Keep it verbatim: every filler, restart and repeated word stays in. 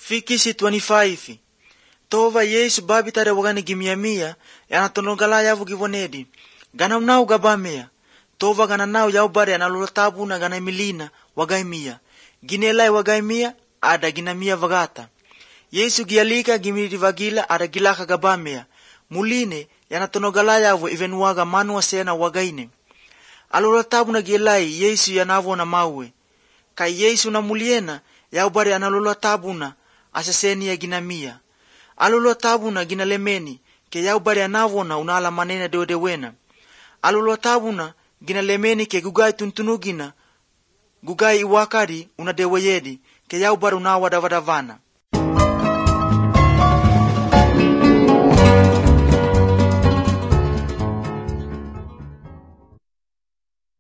Fikisi twenty-five. Tova Yesu babi tare wagani gimiamia yana tonogala yavu givonedi. Gana unau gabamea. Tova gana nau yau bare analulatabu na gana milina wagaimia. Ginelai wagaimia ada ginamia vagata. Yesu gialika gimiri vagila ada gilaka gabamea. Muline yana tonogala yavu ivenuaga manua sena wagaine. Alulatabu na gielai Yesu yanavo na mawe. Kai Yesu na muliena yau bare analulatabu na aseseni ya ginamia. Alulatabu na ginalemeni ke yau bare anavona unala manena deode wena. Alulatabu na ginalemeni ke gugai tuntunugina gugai iwakari unadeweyedi ke yau bare unawadavadavana.